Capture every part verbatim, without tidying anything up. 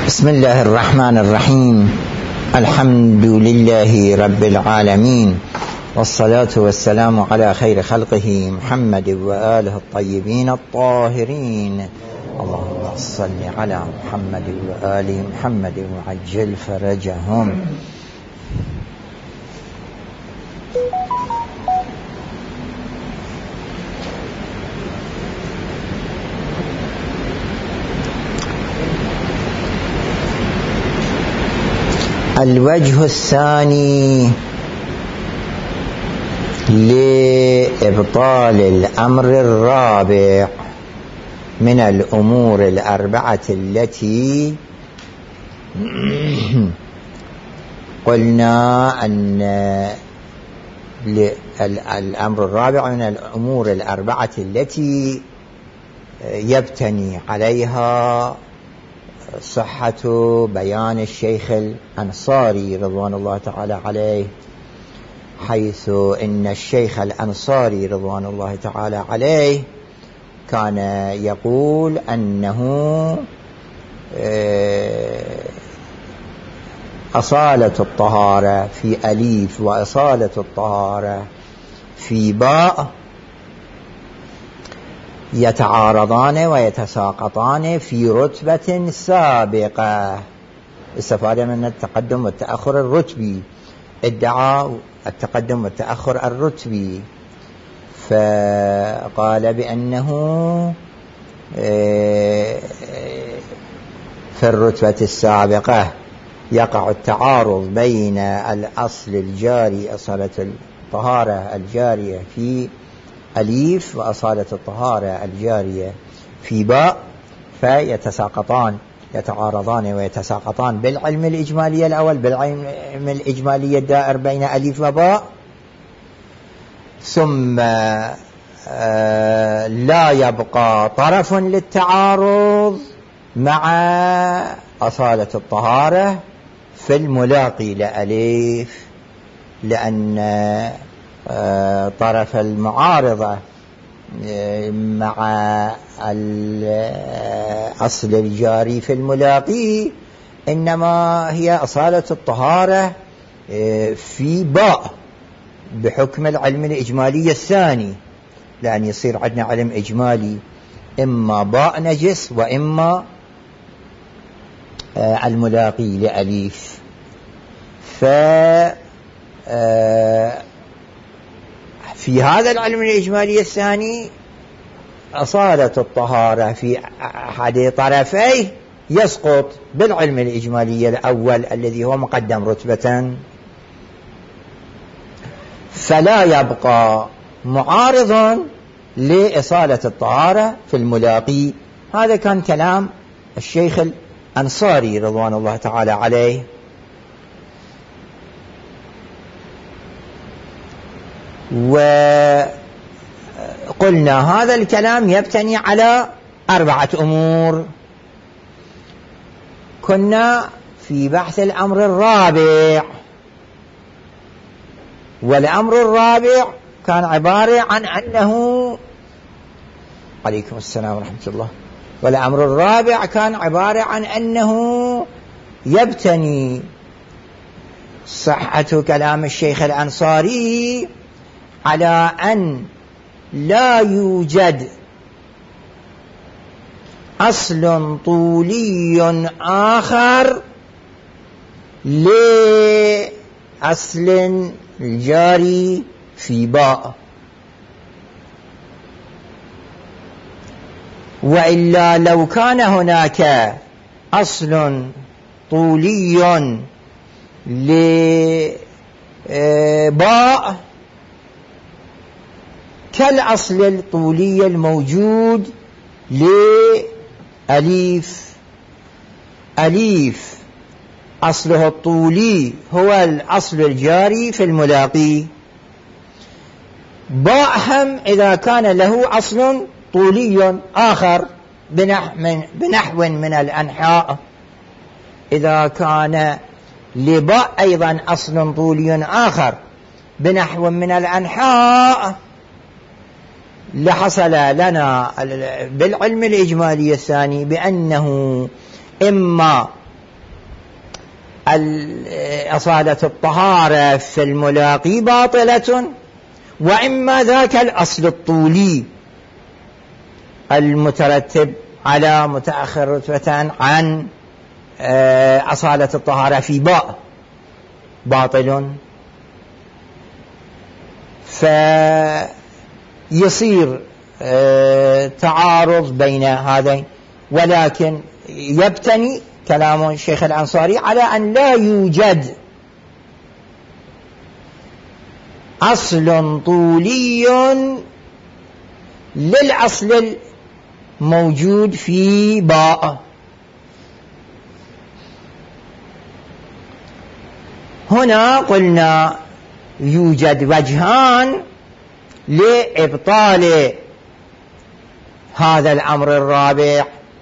بسم الله الرحمن الرحيم. الحمد لله رب العالمين، والصلاة والسلام على خير خلقه محمد وآله الطيبين الطاهرين. اللهم صل على محمد وآل محمد وعجل فرجهم. الوجه الثاني لإبطال الأمر الرابع من الأمور الأربعة التي قلنا أن الأمر الرابع من الأمور الأربعة التي يبتني عليها صحة بيان الشيخ الأنصاري رضوان الله تعالى عليه، حيث إن الشيخ الأنصاري رضوان الله تعالى عليه كان يقول أنه أصالة الطهارة في أليف وأصالة الطهارة في باء يتعارضان ويتساقطان في رتبة سابقة، استفاد من التقدم والتأخر الرتبي، ادعى التقدم والتأخر الرتبي، فقال بأنه في الرتبة السابقة يقع التعارض بين الأصل الجاري أصالة الطهارة الجارية في أليف وأصالة الطهارة الجارية في باء، فيتساقطان يتعارضان ويتساقطان بالعلم الإجمالي الأول بالعلم الإجمالي الدائر بين أليف وباء، ثم لا يبقى طرف للتعارض مع أصالة الطهارة في الملاقي لأليف، لأن طرف المعارضة مع الأصل الجاري في الملاقي إنما هي أصالة الطهارة في باء بحكم العلم الإجمالي الثاني، لأن يصير عندنا علم إجمالي إما باء نجس وإما الملاقي لأليف. ف في هذا العلم الإجمالي الثاني أصالة الطهارة في أحد طرفيه يسقط بالعلم الإجمالي الأول الذي هو مقدم رتبة، فلا يبقى معارض لإصالة الطهارة في الملاقي. هذا كان كلام الشيخ الأنصاري رضوان الله تعالى عليه. وقلنا هذا الكلام يبتني على أربعة أمور. كنا في بحث الأمر الرابع، والأمر الرابع كان عبارة عن أنه عليكم السلام ورحمة الله والأمر الرابع كان عبارة عن أنه يبتني صحة كلام الشيخ الأنصاري على أن لا يوجد أصل طولي آخر لأصل الجاري في باء، وإلا لو كان هناك أصل طولي لباء كالأصل الطولي الموجود لأليف. أليف أصله الطولي هو الأصل الجاري في الملاقي، باء هم إذا كان له أصل طولي آخر بنحو من الأنحاء، إذا كان لباء أيضا أصل طولي آخر بنحو من الأنحاء لحصل لنا بالعلم الإجمالي الثاني بأنه إما أصالة الطهارة في الملاقي باطلة، وإما ذاك الأصل الطولي المترتب على متأخر رتبة عن أصالة الطهارة في باء باطل، فيصير تعارض بين هذين. ولكن يبتني كلام الشيخ الأنصاري على أن لا يوجد أصل طولي للأصل الموجود في باء. هنا قلنا يوجد وجهان لإبطال هذا الأمر الرابع.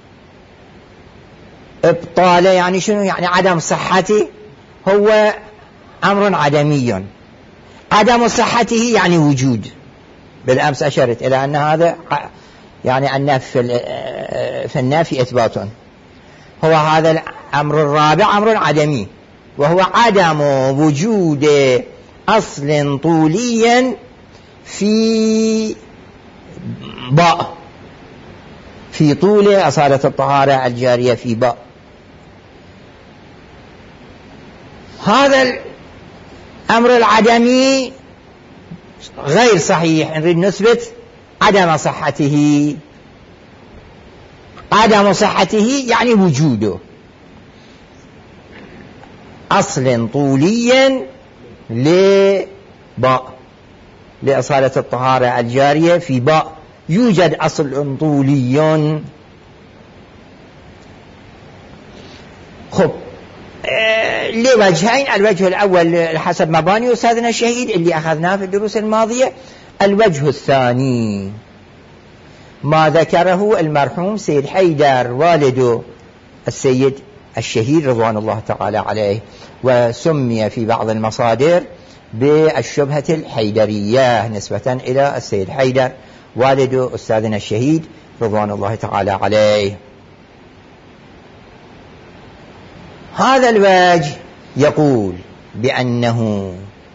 إبطاله يعني شنو؟ يعني عدم صحته هو أمر عدمي، عدم صحته يعني وجود. بالأمس أشرت إلى أن هذا يعني أن في النافي إثبات. هو هذا الأمر الرابع أمر عدمي، وهو عدم وجود أصل طولي في باء، في طول أصالة الطهارة الجارية في باء. هذا الأمر العدمي غير صحيح، نريد نثبت عدم صحته. عدم صحته يعني وجوده أصل طولي لباء، لأصالة الطهارة الجارية في باء. يوجد أصل طولي. خب آه لوجهين. الوجه الأول حسب مباني أستاذنا الشهيد اللي أخذناه في الدروس الماضية. الوجه الثاني ما ذكره المرحوم سيد حيدر والد السيد الشهيد رضوان الله تعالى عليه، وسمي في بعض المصادر بالشبهة الحيدرية نسبة إلى السيد حيدر والد أستاذنا الشهيد رضوان الله تعالى عليه. هذا الوجه يقول بأنه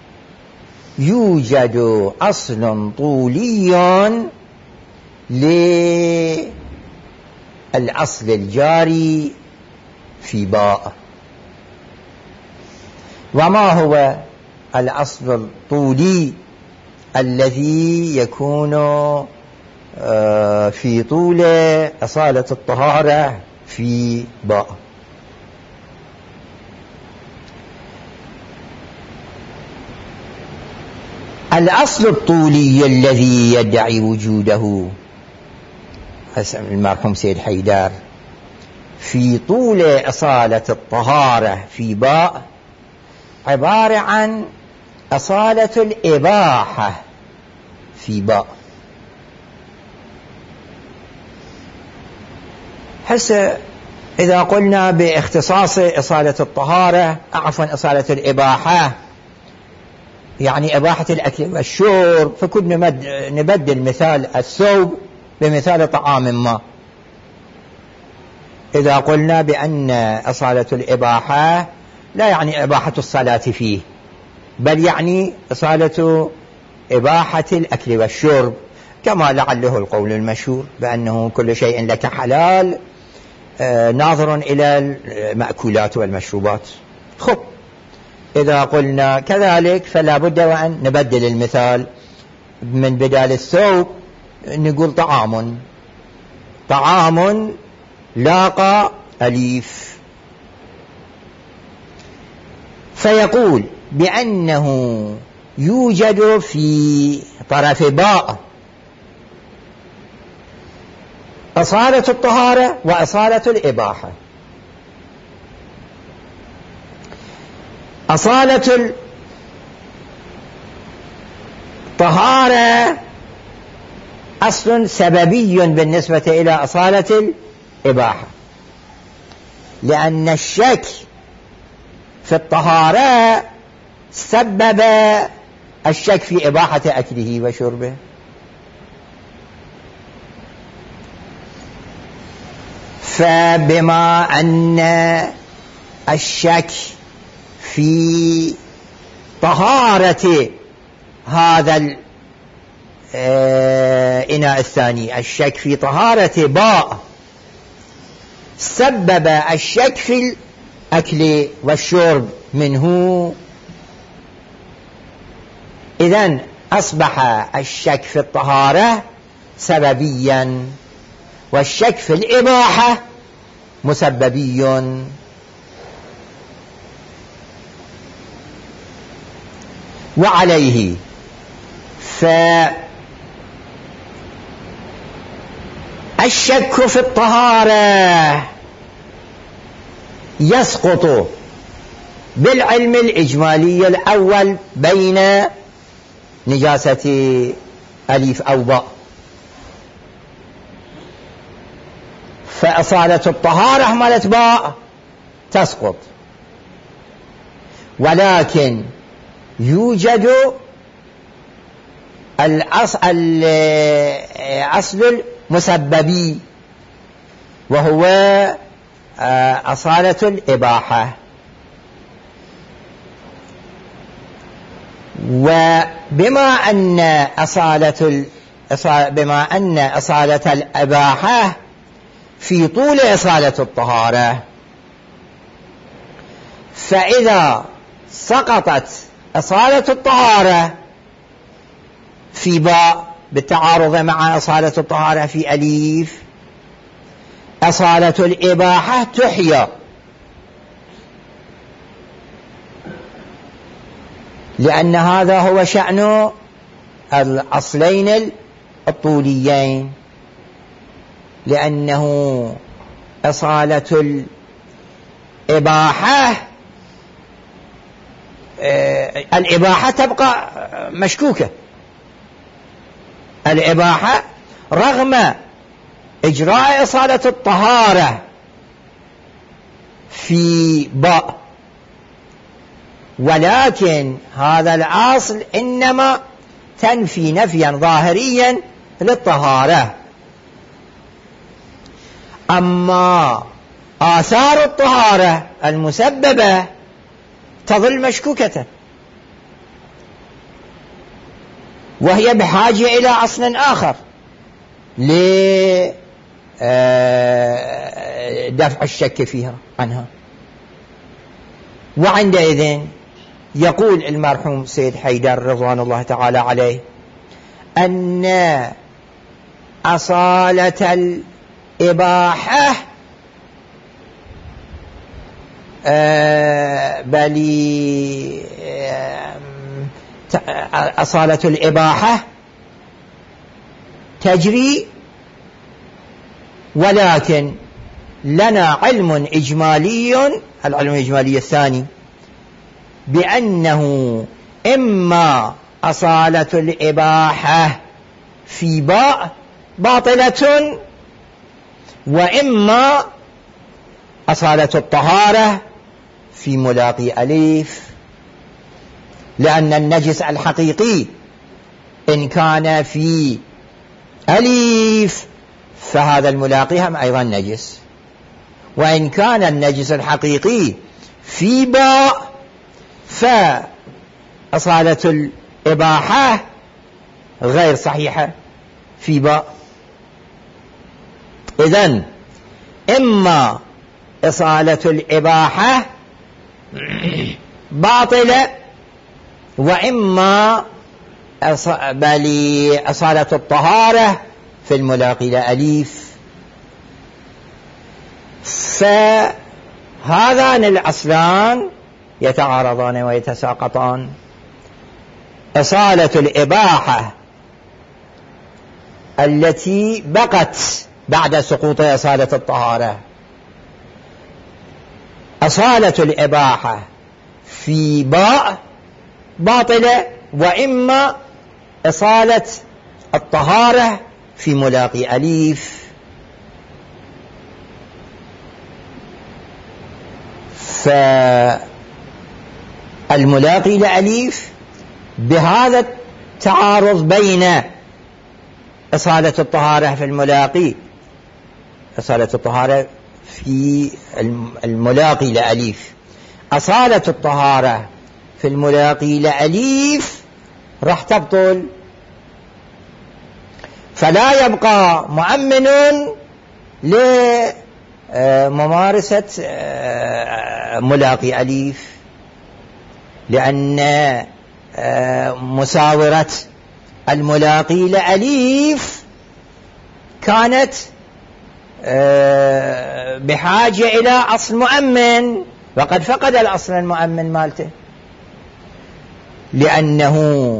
يوجد أصل طولي للأصل الجاري في باء. وما هو الأصل الطولي الذي يكون في طول أصالة الطهارة في باء؟ الأصل الطولي الذي يدعي وجوده المرحوم سيد حيدر في طول أصالة الطهارة في باء عبارة عن أصالة الإباحة في باء. حس إذا قلنا باختصاص أصالة الطهارة عفوا أصالة الإباحة يعني إباحة الأكل والشرب، فكنا نبدل مثال الثوب بمثال طعام ما. إذا قلنا بأن أصالة الإباحة لا يعني إباحة الصلاة فيه، بل يعني أصالة إباحة الأكل والشرب، كما لعله القول المشهور بأنه كل شيء لك حلال ناظر إلى المأكولات والمشروبات. خب إذا قلنا كذلك فلا بد وأن نبدل المثال، من بدال الثوب نقول طعام، طعام لاقى أليف. فيقول بأنه يوجد في طرف باء أصالة الطهارة وأصالة الإباحة. أصالة الطهارة أصل سببي بالنسبة إلى أصالة الإباحة، لأن الشك في الطهارة سبب الشك في إباحة أكله وشربه. فبما أن الشك في طهارة هذا الإناء الثاني، الشك في طهارة باء سبب الشك في الأكل والشرب منه. إذن أصبح الشك في الطهارة سببيا، والشك في الإباحة مسببي. وعليه فالشك في الطهارة يسقط بالعلم الإجمالي الأول بين نجاسة أليف أو باء، فأصالة الطهارة مالت باء تسقط، ولكن يوجد الأصل المسببي وهو أصالة الإباحة. وبما أن أصالة بما أن أصالة الإباحة في طول أصالة الطهارة، فإذا سقطت أصالة الطهارة في باء بالتعارض مع أصالة الطهارة في أليف، أصالة الإباحة تحيا، لأن هذا هو شأن الأصلين الطوليين، لأنه أصالة الإباحة الإباحة تبقى مشكوكة، الإباحة رغم إجراء إصالة الطهارة في باء، ولكن هذا الأصل إنما تنفي نفيا ظاهريا للطهارة. أما آثار الطهارة المسببة تظل مشكوكة، وهي بحاجة إلى أصل آخر لدفع الشك فيها عنها. وعندئذ يقول المرحوم سيد حيدر رضوان الله تعالى عليه أن أصالة الإباحة بل أصالة الإباحة تجري، ولكن لنا علم إجمالي، العلم الإجمالي الثاني، بأنه إما أصالة الإباحة في باء باطلة، وإما أصالة الطهارة في ملاقي أليف، لأن النجس الحقيقي إن كان في أليف فهذا الملاقي هم أيضا نجس، وإن كان النجس الحقيقي في باء فأصالة الإباحة غير صحيحة في باء. إذن إما إصالة الإباحة باطلة، وإما بل أصالة الطهارة في الملاقي لأليف. فهذان الأصلان يتعارضان ويتساقطان. أصالة الإباحة التي بقت بعد سقوط أصالة الطهارة، أصالة الإباحة في باء باطلة، وإما أصالة الطهارة في ملاقي أليف. فالملاقي لأليف بهذا التعارض بين أصالة الطهارة في الملاقي، أصالة الطهارة في الملاقي لأليف، أصالة الطهارة في الملاقي لأليف راح تبطل، فلا يبقى مؤمن لممارسة ملاقي أليف، لأن مساورة الملاقي لأليف كانت بحاجة إلى أصل مؤمن، وقد فقد الأصل المؤمن مالته، لأنه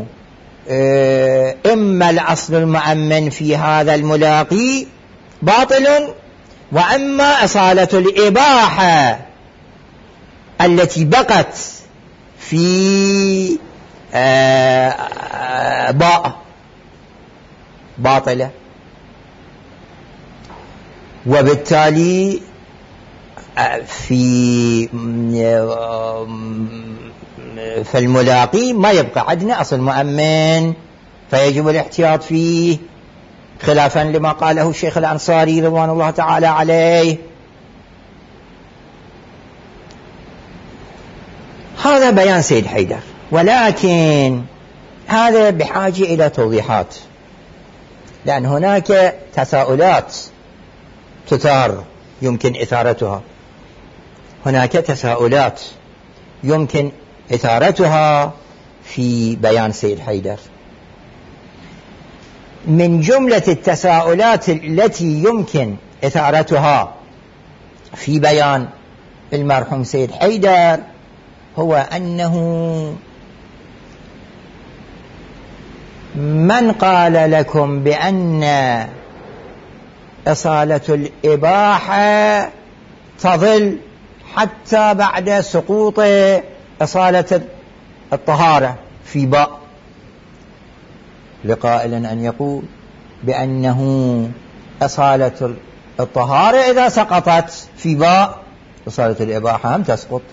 إما الأصل المؤمن في هذا الملاقي باطل، وإما أصالة الإباحة التي بقت في باء باطلة. وبالتالي في في الملاقي ما يبقى عندنا أصل مؤمن، فيجب الاحتياط فيه، خلافا لما قاله الشيخ الأنصاري رضوان الله تعالى عليه. هذا بيان سيد حيدر، ولكن هذا بحاجة إلى توضيحات، لأن هناك تساؤلات تثار يمكن إثارتها، هناك تساؤلات يمكن إثارتها في بيان سيد حيدر. من جملة التساؤلات التي يمكن إثارتها في بيان المرحوم سيد حيدر هو أنه من قال لكم بأن إصالة الإباحة تظل حتى بعد سقوط إصالة الطهارة في باء، لقائل أن يقول بأنه إصالة الطهارة إذا سقطت في باء إصالة الإباحة هم تسقط،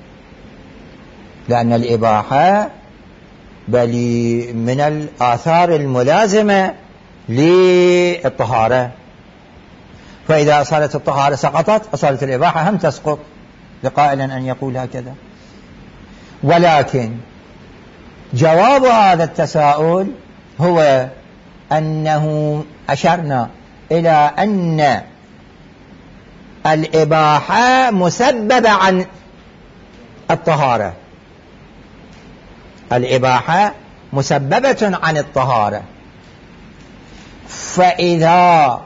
لأن الإباحة بل من الآثار الملازمة للطهارة، فإذا أصالة الطهارة سقطت أصالة الإباحة هم تسقط، لقائل أن يقول هكذا. ولكن جواب هذا التساؤل هو أنه أشرنا إلى أن الإباحة مسببة عن الطهارة، الإباحة مسببة عن الطهارة، فإذا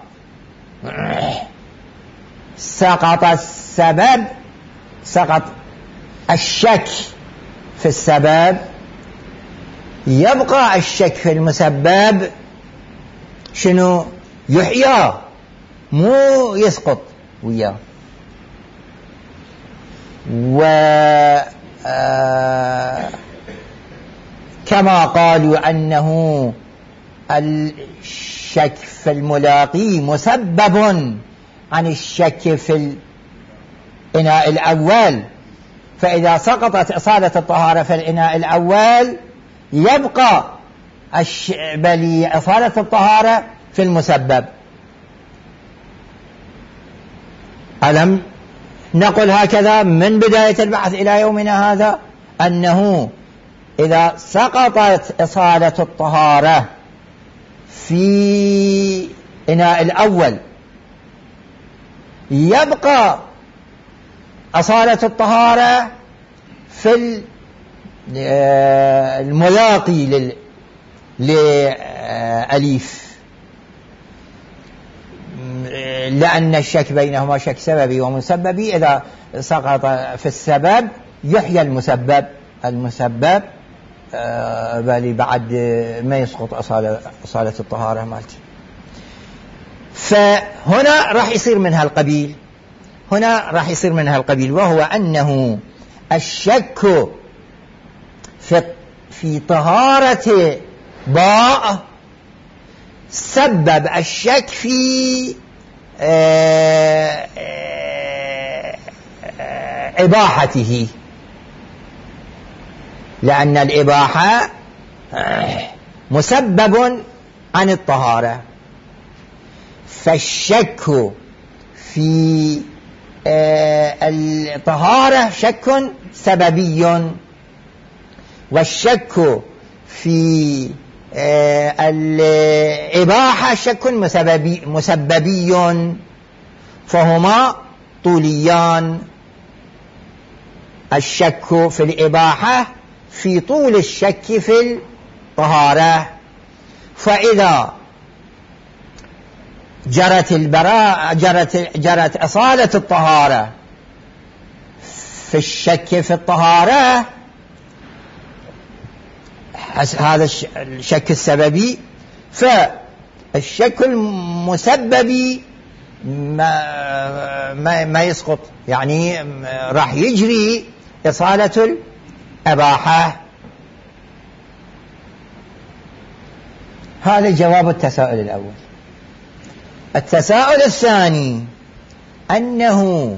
سقط السبب، سقط الشك في السبب، يبقى الشك في المسبب شنو؟ يحيى، مو يسقط وياه. وكما قالوا أنه الشك في الملاقي مسبب عن الشك في الإناء الأول، فإذا سقطت إصالة الطهارة في الإناء الأول يبقى بل إصالة الطهارة في المسبب. ألم نقل هكذا من بداية البحث إلى يومنا هذا أنه إذا سقطت إصالة الطهارة في إناء الأول يبقى أصالة الطهارة في الملاقي لأليف، لأن الشك بينهما شك سببي ومسببي، إذا سقط في السبب يحيى المسبب، المسبب بل بعد ما يسقط أصالة, أصالة الطهارة مالته. فهنا راح يصير منها القبيل، هنا راح يصير منها القبيل، وهو أنه الشك في, في طهارة باء سبب الشك في آآ آآ إباحته، لأن الإباحة مسبب عن الطهارة، فالشك في الطهارة شك سببي، والشك في الإباحة شك مسببي, مسببي فهما طوليان. الشك في الإباحة في طول الشك في الطهارة. فإذا جرت البراءة جرت جرت أصالة الطهارة في الشك في الطهارة، هذا الشك السببي، فالشك المسببي ما, ما, ما يسقط، يعني راح يجري إصالة الإباحة. هذا جواب التساؤل الأول. التساؤل الثاني أنه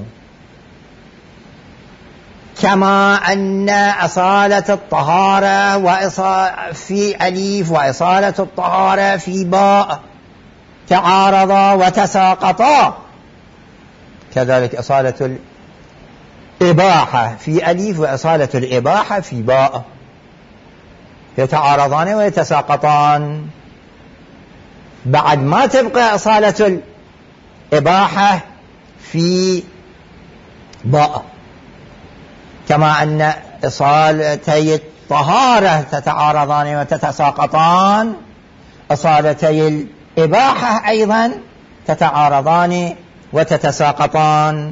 كما أن أصالة الطهارة في أليف وأصالة الطهارة في باء تعارضا وتساقطا، كذلك أصالة الإباحة في أليف وأصالة الإباحة في باء يتعارضان ويتساقطان. بعد ما تبقى أصالة الإباحة في باء، كما أن أصالتي الطهارة تتعارضان وتتساقطان، أصالتي الإباحة أيضا تتعارضان وتتساقطان.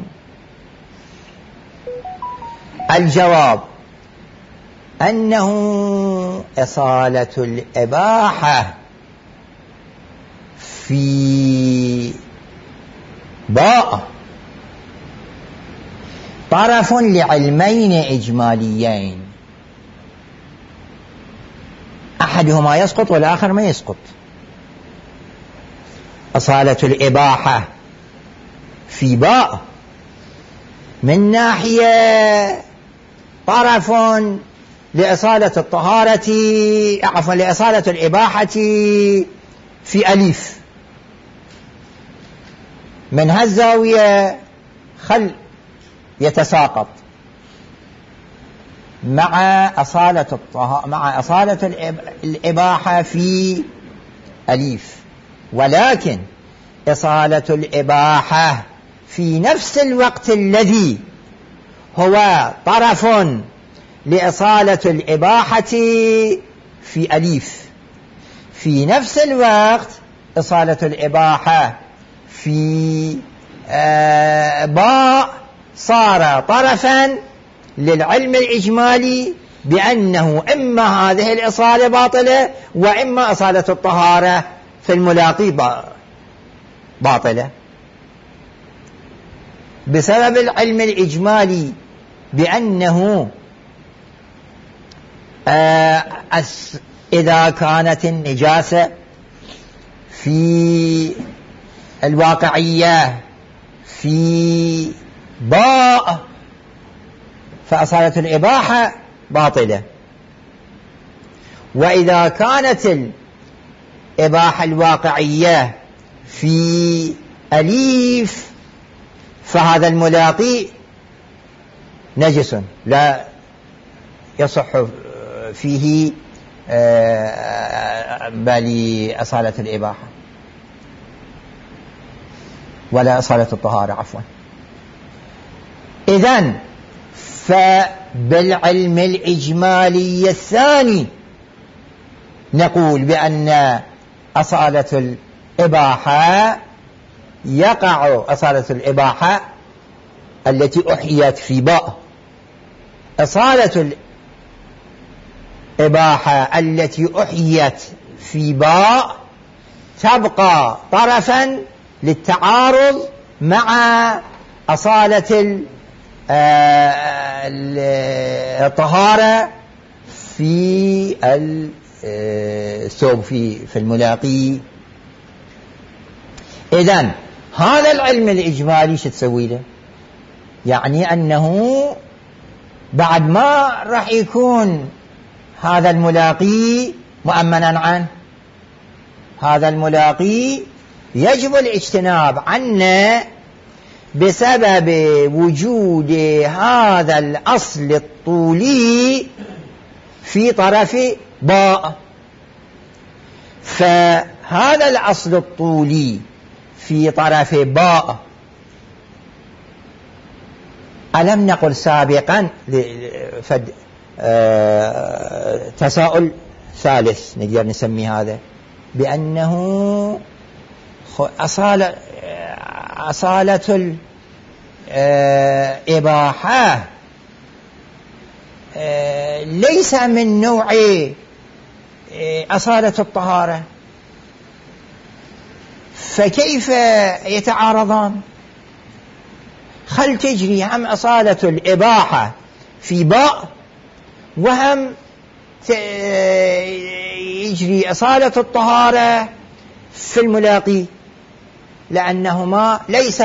الجواب أنه أصالة الإباحة في باء طرف لعلمين إجماليين، أحدهما يسقط والآخر ما يسقط. أصالة الإباحة في باء من ناحية طرف لأصالة الطهارة عفوا لأصالة الإباحة في أليف، من هالزاوية خل يتساقط مع أصالة الطهارة مع أصالة الإباحة في أليف، ولكن أصالة الإباحة في نفس الوقت الذي هو طرف لأصالة الإباحة في أليف، في نفس الوقت أصالة الإباحة في آه باء صار طرفا للعلم الإجمالي بأنه إما هذه الإصالة باطلة وإما أصالة الطهارة في الملاقي باطلة، بسبب العلم الإجمالي بأنه آه إذا كانت النجاسة في الواقعية في باء فأصالة الإباحة باطلة، وإذا كانت الإباحة الواقعية في أليف فهذا الملاقي نجس لا يصح فيه بل أصالة الإباحة ولا أصالة الطهارة عفوا. إذن فبالعلم الإجمالي الثاني نقول بأن أصالة الإباحة يقع أصالة الإباحة التي أحيت في باء، أصالة الإباحة التي أحيت في باء تبقى طرفا للتعارض مع أصالة الطهارة في الثوب في في الملاقي. إذن هذا العلم الإجمالي شو تسوي له؟ يعني أنه بعد ما راح يكون هذا الملاقي مؤمنا عنه، هذا الملاقي يجب الاجتناب عنه بسبب وجود هذا الأصل الطولي في طرف باء. فهذا الأصل الطولي في طرف باء، ألم نقل سابقا فد آه تساؤل ثالث نقدر نسمي هذا بأنه أصالة أصالة الإباحة ليس من نوع أصالة الطهارة، فكيف يتعارضان؟ خل تجري هم أصالة الإباحة في باء وهم يجري أصالة الطهارة في الملاقي، لأنهما ليس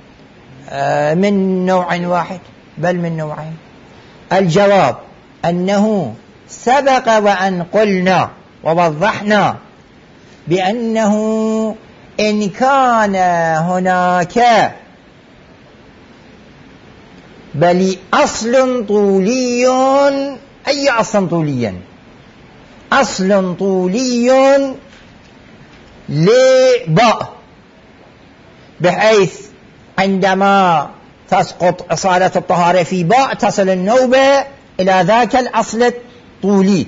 من نوع واحد بل من نوعين. الجواب أنه سبق وأن قلنا ووضحنا بأنه إن كان هناك بل أصل طولي، أي أصل طولي؟ أصل طولي لباء، بحيث عندما تسقط أصالة الطهارة في باء تصل النوبة إلى ذاك الأصل الطولي.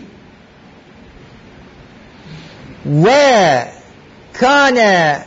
وكان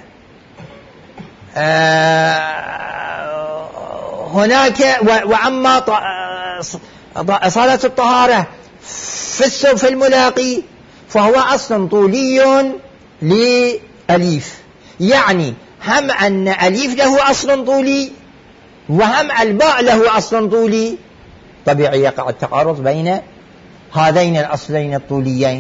هناك وأما أصالة الطهارة في الملاقي فهو أصل طولي لأليف، يعني هم أن أليف له أصل طولي وهم الباء له أصل طولي، طبيعي يقع التعارض بين هذين الأصلين الطوليين،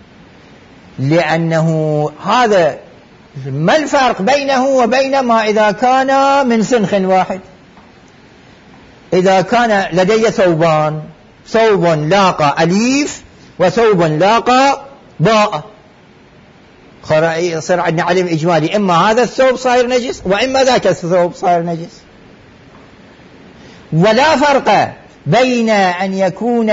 لأنه هذا ما الفرق بينه وبين ما إذا كان من سنخ واحد؟ إذا كان لدي ثوبان، ثوب لاقى أليف وثوب لاقى باء، يصير عندنا علم إجمالي، إما هذا الثوب صاير نجس وإما ذاك الثوب صاير نجس. ولا فرق بين أن يكون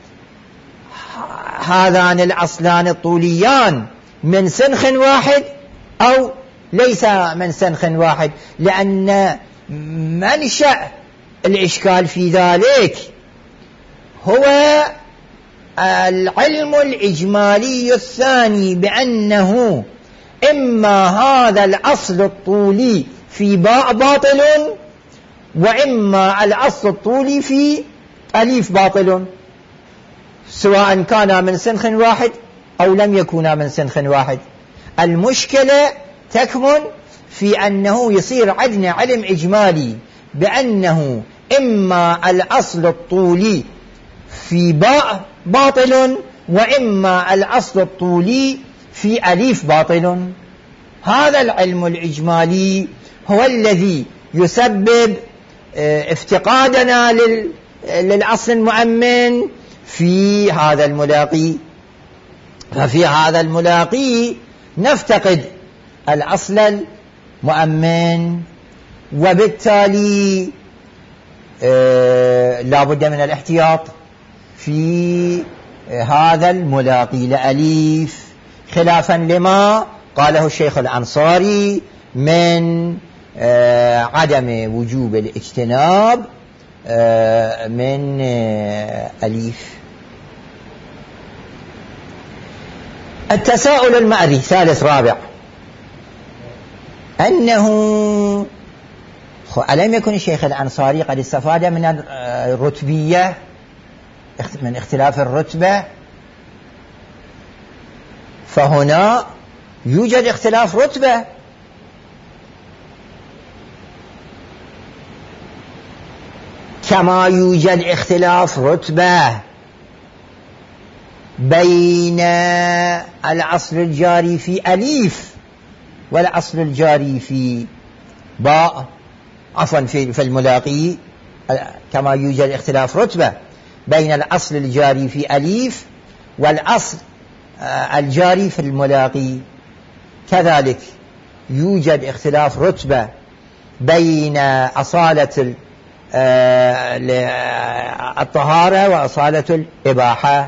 هذان الأصلان الطوليان من سنخ واحد أو ليس من سنخ واحد، لأن منشأ الإشكال في ذلك هو العلم الإجمالي الثاني بأنه إما هذا الأصل الطولي في باء باطل وإما الأصل الطولي في أليف باطل، سواء كان من سنخ واحد أو لم يكونا من سنخ واحد. المشكلة تكمن في أنه يصير عندنا علم إجمالي بأنه إما الأصل الطولي في باء باطل وإما الأصل الطولي في أليف باطل. هذا العلم الإجمالي هو الذي يسبب افتقادنا للأصل المؤمن في هذا الملاقي. ففي هذا الملاقي نفتقد الأصل المؤمن، وبالتالي لا بد من الاحتياط في هذا الملاقي لأليف، خلافا لما قاله الشيخ الأنصاري من عدم وجوب الاجتناب من أليف. التساؤل المأري ثالث رابع أنه ألم يكن الشيخ الأنصاري قد استفاد من الرتبية، من اختلاف الرتبة؟ فهنا يوجد اختلاف رتبة، كما يوجد اختلاف رتبة بين الأصل الجاري في أليف والأصل الجاري في باء، عفوا في الملاقي، كما يوجد اختلاف رتبة بين الأصل الجاري في أليف والأصل الجاري في الملاقي، كذلك يوجد اختلاف رتبة بين أصالة الطهارة وأصالة الإباحة،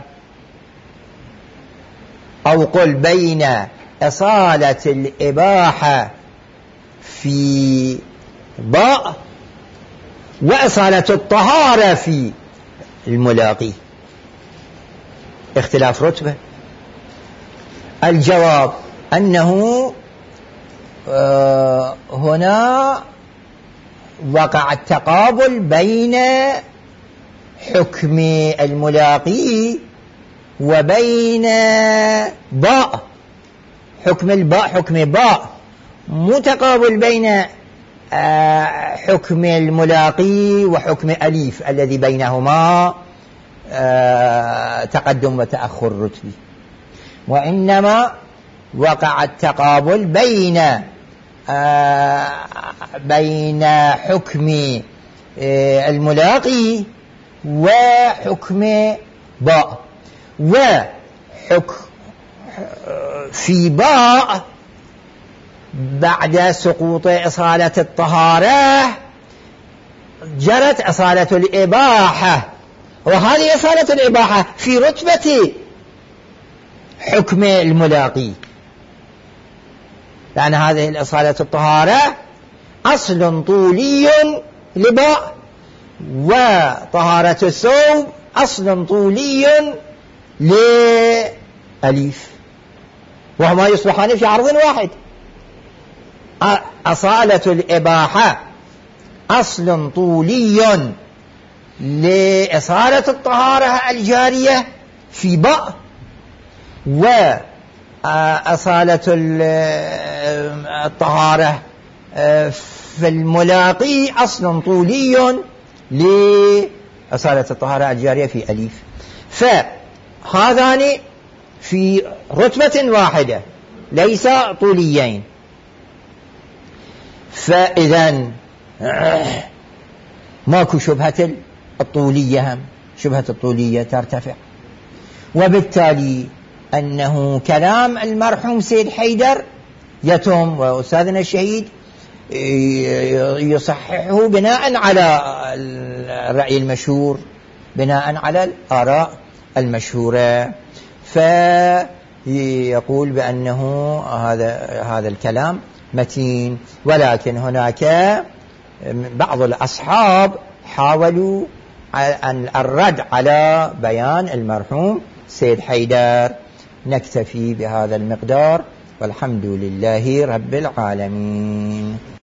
أو قل بين أصالة الإباحة في باء وأصالة الطهارة في الملاقي، اختلاف رتبة. الجواب أنه هنا وقع التقابل بين حكم الملاقي وبين باء، حكم الباء حكم باء، متقابل بين حكم الملاقي وحكم أليف الذي بينهما تقدم وتأخر رتبي، وإنما وقع التقابل بين بين حكم الملاقي وحكم باء. وحكم في باء بعد سقوط أصالة الطهارة جرت أصالة الإباحة، وهذه أصالة الإباحة في رتبة حكم الملاقي، لأن هذه الأصالة الطهارة أصل طولي لباء، وطهارة الثوب أصل طولي لأليف، وهما يصبحان في عرض واحد. أصالة الإباحة أصل طولي لأصالة الطهارة الجارية في باء، وأصالة الطهارة في الملاقي أصل طولي لأصالة الطهارة الجارية في أليف، فهذان في رتبة واحدة ليس طوليين. فإذن ماكو شبهة الطولية، هم شبهة الطولية ترتفع، وبالتالي أنه كلام المرحوم سيد حيدر يتم، وأستاذنا الشهيد يصححه بناء على الرأي المشهور، بناء على الآراء المشهورة، فيقول بأنه هذا هذا الكلام متين. ولكن هناك بعض الأصحاب حاولوا أن الرد على بيان المرحوم سيد حيدر. نكتفي بهذا المقدار، والحمد لله رب العالمين.